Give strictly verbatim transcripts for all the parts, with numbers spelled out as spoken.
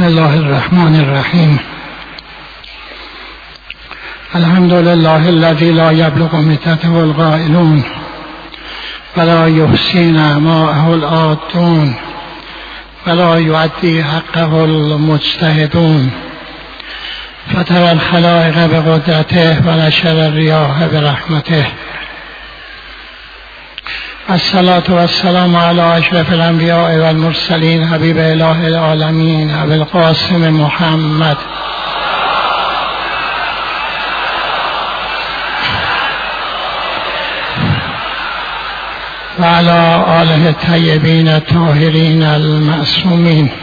بسم الله الرحمن الرحیم. الحمد لله الذي لا يبلغ مدته القائلون ولا يحصي نعماءه العادون ولا يؤدي حقه المجتهدون، فترى الخلائق بقدرته ونشر الرياح برحمته. الصلاة والسلام على أشرف الأنبياء والمرسلين حبيب إله العالمين أبي القاسم محمد وعلى آله الطيبين الطاهرين المعصومين.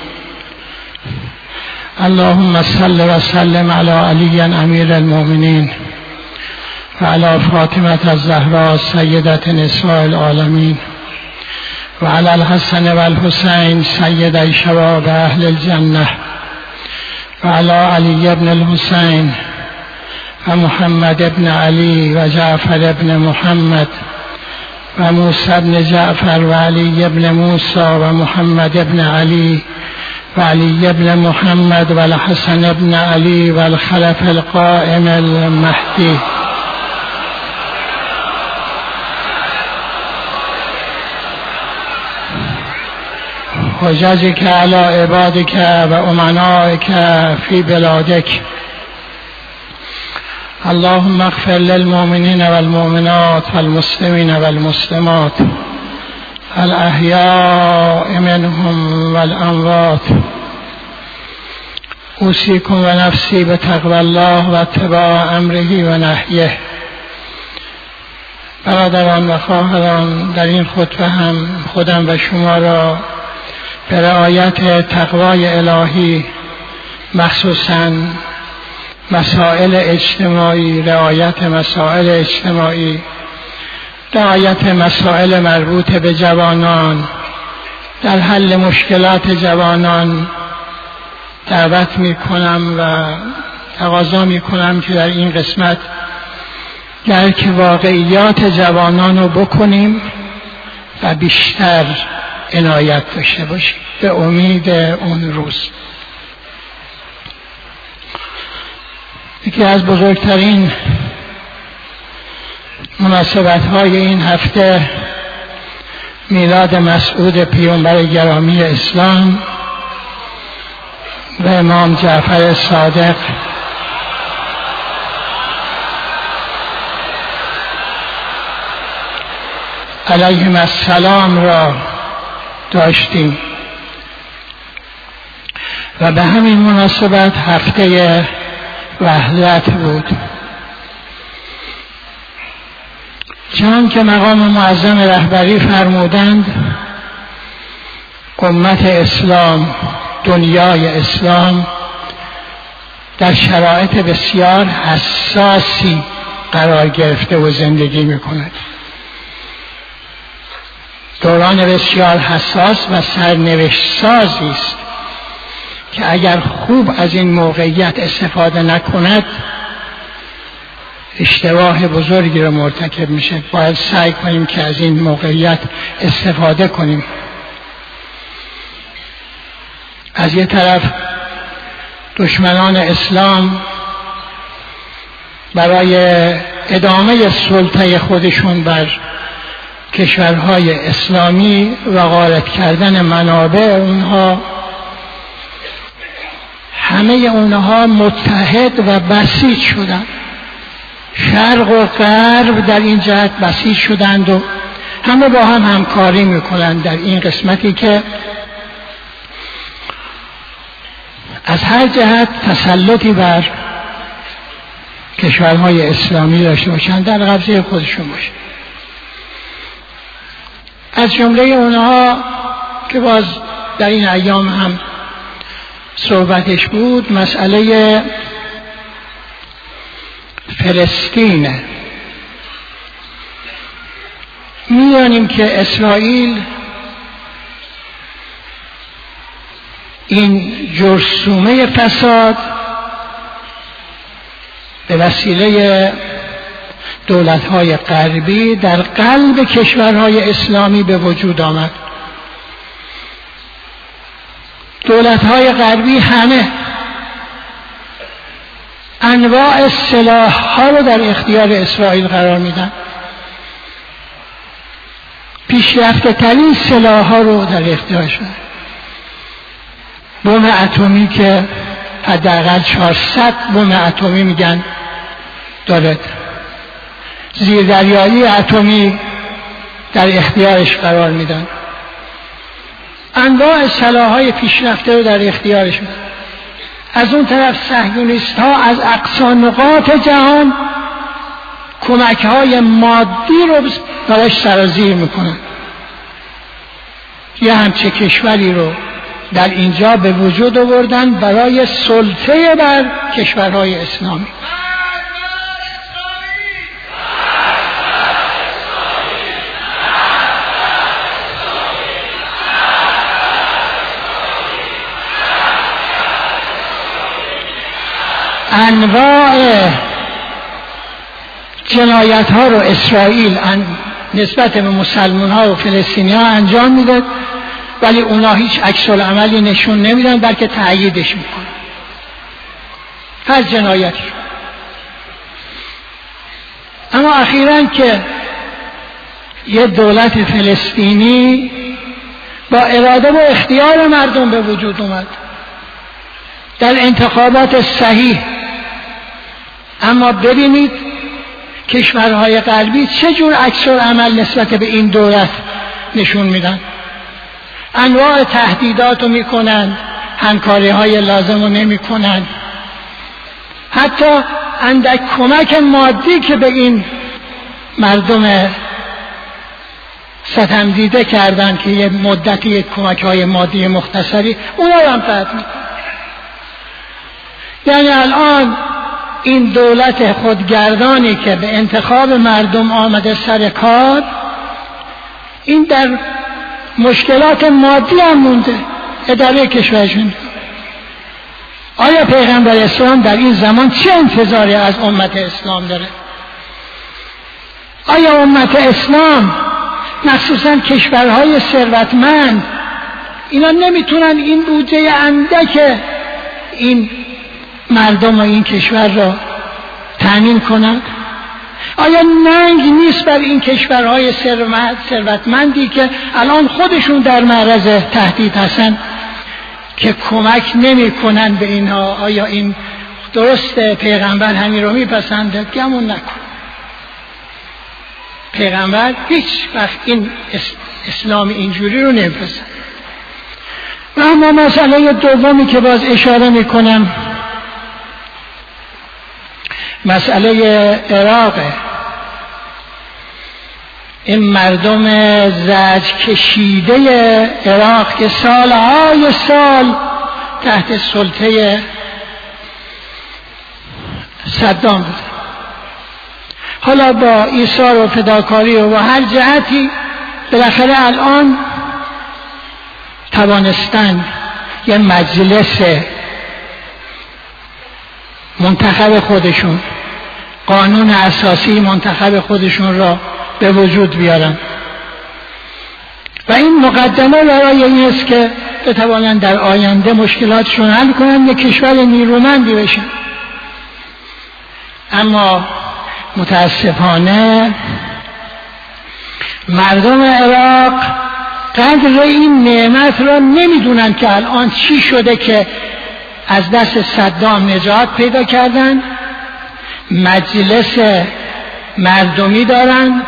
اللهم صل وسلم على علي أمير المؤمنين وعلى فاطمة الزهراء سيدة نساء العالمين وعلى الحسن والحسين سيدي شباب أهل الجنة وعلى علي بن الحسين ومحمد بن علي وجعفر بن محمد وموسى بن جعفر وعلي بن موسى ومحمد بن علي وعلي بن محمد والحسن بن علي والخلف القائم المهدي. حججك على عبادك وأمنائك في بلادك. اللهم اغفر للمؤمنين والمؤمنات والمسلمين والمسلمات الأحياء منهم والأموات. أوصيكم ونفسي بتقوى الله واتباع أمره ونهيه. برادران و خواهران، در این خطبه هم خودم و شما را به رعایت تقوای الهی، مخصوصاً مسائل اجتماعی، رعایت مسائل اجتماعی، رعایت مسائل مربوط به جوانان، در حل مشکلات جوانان دعوت می کنم و تقاضا می کنم که در این قسمت درک واقعیات جوانان رو بکنیم و بیشتر عنایت داشته باشیم به امید اون روز. یکی از بزرگترین مناسبت‌های این هفته میلاد مسعود پیامبر گرامی اسلام و امام جعفر صادق علیهم السلام را داشتیم و به همین مناسبت هفته وحدت بود. چون که مقام معظم رهبری فرمودند امت اسلام، دنیای اسلام در شرایط بسیار حساسی قرار گرفته و زندگی می‌کند. دوران بسیار حساس و سرنوشت سازی است که اگر خوب از این موقعیت استفاده نکند اشتباه بزرگی رو مرتکب میشه. باید سعی کنیم که از این موقعیت استفاده کنیم. از یک طرف دشمنان اسلام برای ادامه سلطه خودشون بر کشورهای اسلامی و غارت کردن منابع اونها، همه اونها متحد و بسیج شدند. شرق و غرب در این جهت بسیج شدند و همه با هم همکاری میکنند در این قسمتی که از هر جهت تسلطی بر کشورهای اسلامی داشته باشند، در قبضه خودشون باشه. از جمله اونها که باز در این ایام هم صحبتش بود، مسئله فلسطین. می‌دانیم که اسرائیل این جرثومه فساد به وسیله دولت‌های غربی در قلب کشورهای اسلامی به وجود آمد. دولت‌های غربی همه انواع سلاح‌ها رو در اختیار اسرائیل قرار میدن. پیشرفته ترین سلاح‌ها رو در اختیارش دارن. بمب اتمی که حداقل چهارصد بمب اتمی میگن داره، زیردریایی اتمی در اختیارش قرار میدن، انواع سلاح‌های پیشرفته رو در اختیارش میدن. از اون طرف صهیونیست ها از اقصا نقاط جهان کمک های مادی رو براش سرازیر میکنن. یه همچه کشوری رو در اینجا به وجود آوردن برای سلطه بر کشورهای اسلامی. انواع جنایت ها رو اسرائیل نسبت به مسلمان ها و فلسطینی ها انجام میده، ولی اونا هیچ عکس العملی نشون نمیدن، بلکه تأییدش میکنن هر جنایتی. اما اخیراً که یه دولت فلسطینی با اراده و اختیار مردم به وجود اومد در انتخابات صحیح، اما ببینید کشورهای غربی چه جور عکس العمل نسبت به این دولت نشون میدن. انواع تهدیدات رو میکنن، همکاری های لازم رو نمی کنن، حتی اندک کمک مادی که به این مردم ستم دیده کردن که یه مدتی کمک های مادی مختصری اونا رو هم قطع میکنن. یعنی الان این دولت خودگردانی که به انتخاب مردم آمده سر کار، این در مشکلات مادی هم مونده اداره کشورشون. آیا پیغمبر اسلام در این زمان چه انتظاری از امت اسلام داره؟ آیا امت اسلام مخصوصا کشورهای ثروتمند اینا نمیتونن این بودجه اندک این مردم و این کشور را تامین کنند؟ آیا ننگ نیست بر این کشورهای ثروتمندی که الان خودشون در معرض تهدید هستن که کمک نمی کنن به اینها؟ آیا این درسته؟ پیغمبر همین رو میپسنده؟ گمون نکن. پیغمبر هیچ وقت این اسلام اینجوری رو نمیپسند. و اما مسئله دومی که باز اشاره میکنم مسئله عراقه. این مردم زج کشیده عراق که سالهای سال تحت سلطه صدام بود، حالا با ایثار و فداکاری و هر جهتی بالاخره الان توانستن یه مجلس منتخب خودشون، قانون اساسی منتخب خودشون را به وجود بیارن و این مقدمه برای این است که بتوانند در آینده مشکلاتشون حل کنند، یک کشور نیرومندی بشن. اما متاسفانه مردم عراق قدر این نعمت را نمیدونن که الان چی شده که از دست صدام نجات پیدا کردن، مجلس مردمی دارن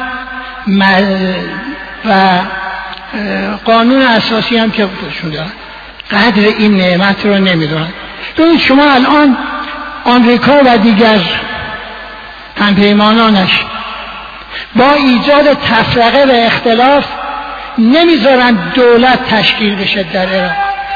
و قانون اساسی هم که خودشون دارن. قدر این نعمت رو نمیدونن. ببینید شما الان آمریکا و دیگر همپیمانانش با ایجاد تفرقه و اختلاف نمیذارن دولت تشکیل بشه در عراق.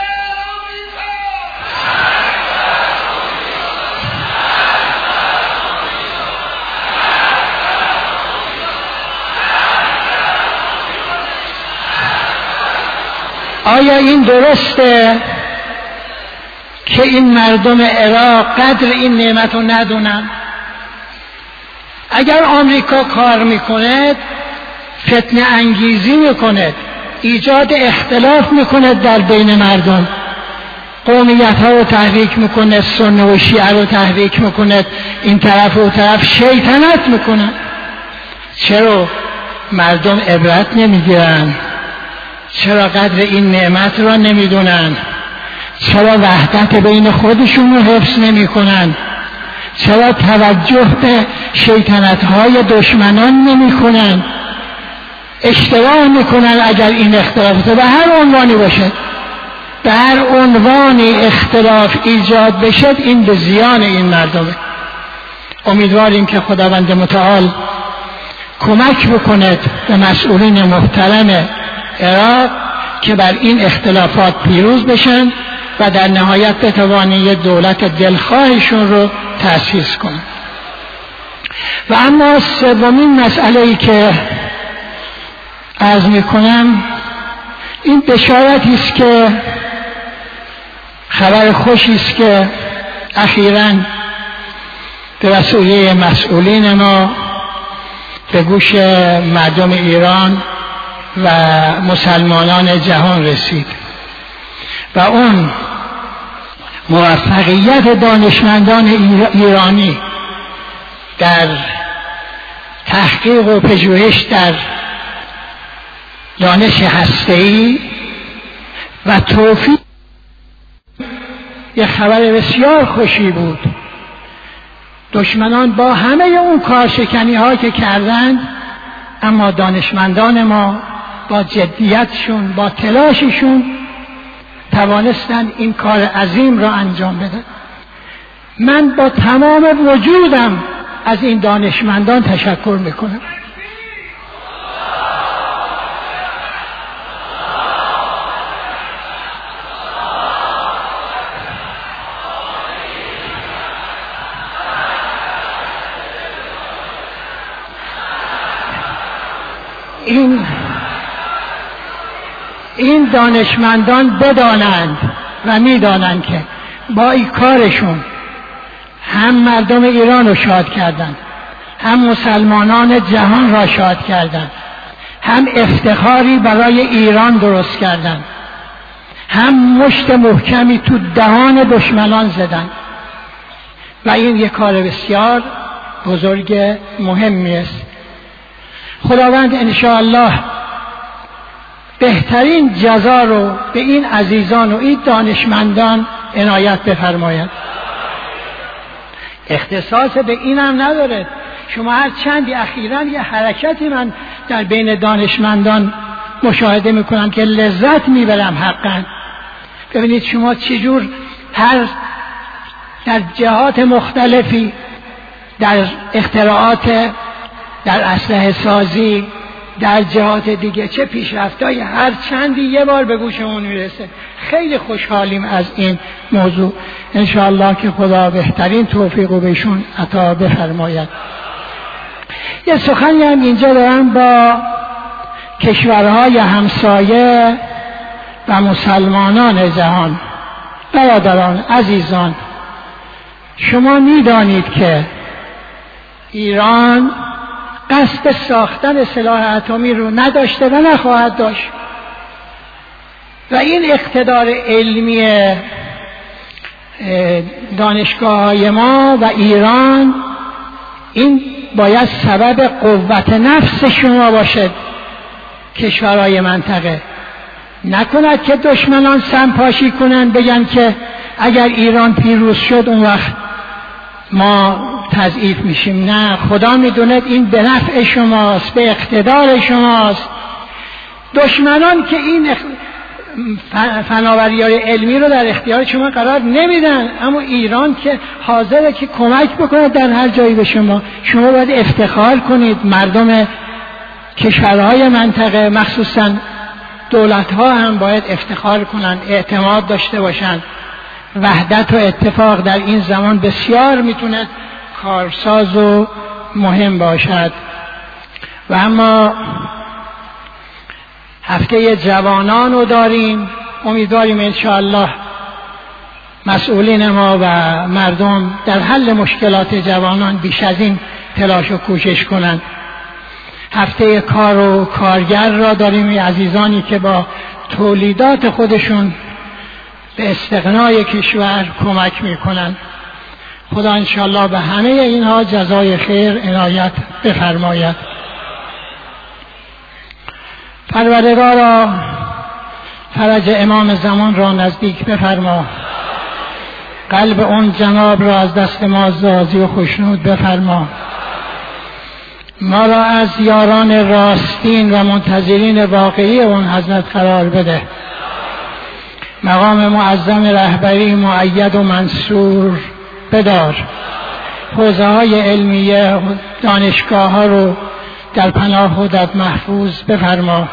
آیا این درسته که این مردم عراق قدر این نعمت رو ندونن؟ اگر آمریکا کار میکنه فتنه انگیزی میکنه، ایجاد اختلاف میکنه در بین مردم، قومیت ها رو تحریک میکنه، سنی و شیعه رو تحریک میکنه، این طرف و اون طرف شیطنت میکنه. چرا مردم عبرت نمیگیرن؟ چرا قدر این نعمت را نمیدونن؟ چرا وحدت بین خودشون رو حفظ نمیکنن؟ چرا توجه به شیطنت های دشمنان نمیکنن؟ اشتباه میکنن اگر این اختلاف به هر عنوانی باشه، به هر عنوانی اختلاف ایجاد بشه، این به زیان این مردمه. امیدواریم که خداوند متعال کمک بکند به مسئولین محترم عراق که بر این اختلافات پیروز بشن و در نهایت بتوانی دولت دلخواهشون رو تأسیس کنند. و اما سومین مسئله‌ای که عرض میکنم این بشارتی است که خبر خوشی است که اخیراً به وسیله مسئولین ما به گوش مردم ایران و مسلمانان جهان رسید و اون موفقیت دانشمندان ایرانی در تحقیق و پژوهش در دانش هسته‌ای و توفیق یک خبر بسیار خوشی بود. دشمنان با همه اون کارشکنی ها که کردند، اما دانشمندان ما با جدیتشون، با تلاششون توانستند این کار عظیم را انجام بدن. من با تمام وجودم از این دانشمندان تشکر میکنم. این این دانشمندان بدانند و میدانند که با این کارشون هم مردم ایران رو شاد کردند، هم مسلمانان جهان را شاد کردند، هم افتخاری برای ایران درست کردند، هم مشت محکمی تو دهان دشمنان زدند و این یک کار بسیار بزرگ مهمی است. خداوند انشاءالله بهترین جزا رو به این عزیزان و این دانشمندان عنایت بفرماید. اختصاص به این هم نداره. شما هر چندی اخیراً یه حرکتی من در بین دانشمندان مشاهده میکنم که لذت میبرم حقاً. ببینید شما چجور هر در جهات مختلفی، در اختراعات، در اسلحه سازی، در جهات دیگه چه پیشرفتایی هر چندی یه بار به گوشمون میرسه. خیلی خوشحالیم از این موضوع. انشاءالله که خدا بهترین توفیق رو بهشون عطا بفرماید. یه سخنی هم اینجا دارم با کشورهای همسایه و مسلمانان جهان. برادران عزیزان، شما میدانید که ایران قصد ساختن سلاح اتمی رو نداشته و نخواهد داشت و این اقتدار علمی دانشگاه‌های ما و ایران این باید سبب قوت نفس شما باشد. کشورهای منطقه نکند که دشمنان سمپاشی کنند بگن که اگر ایران پیروز شد اون وقت ما تضعیف میشیم. نه، خدا میدوند این به نفع شماست، به اقتدار شماست. دشمنان که این فناوری‌های علمی رو در اختیار شما قرار نمیدن، اما ایران که حاضره که کمک بکنه در هر جایی به شما. شما باید افتخار کنید. مردم کشورهای منطقه مخصوصا دولت‌ها هم باید افتخار کنن، اعتماد داشته باشن. وحدت و اتفاق در این زمان بسیار میتونه کارساز و مهم باشد. و اما هفته جوانان رو داریم. امیدواریم انشاءالله مسئولین ما و مردم در حل مشکلات جوانان بیش از این تلاش و کوشش کنند. هفته کار و کارگر را داریم. عزیزانی که با تولیدات خودشون به استغنای کشور کمک میکنند. خدا انشاءالله به همه اینها جزای خیر عنایت بفرماید. پروردگارا فرج امام زمان را نزدیک بفرما، قلب اون جناب را از دست ما راضی و خوشنود بفرما، ما را از یاران راستین و منتظرین واقعی اون حضرت قرار بده، مقام معظم رهبری مؤید و منصور بدار، حوزه های علمیه دانشگاه ها رو در پناه خودت محفوظ بفرما،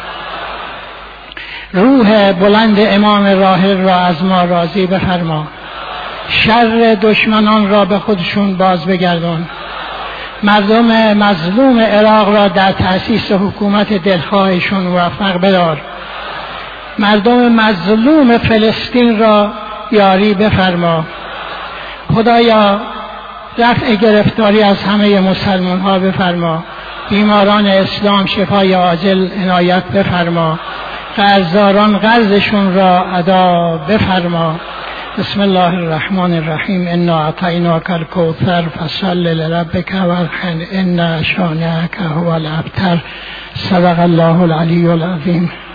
روح بلند امام راحل را از ما راضی بفرما، شر دشمنان را به خودشون باز بگردان، مردم مظلوم عراق را در تأسیس حکومت دلخواهشون موفق بدار، مردم مظلوم فلسطین را یاری بفرما. خدایا رفع گرفتاری از همه مسلمان ها بفرما، بیماران اسلام شفای عاجل عنایت بفرما، قرضداران قرضشون را ادا بفرما. بسم الله الرحمن الرحیم. انا اعطیناک الکوثر فصل لربک وارحم ان شانئک هو الابتر. صدق الله العلی العظیم.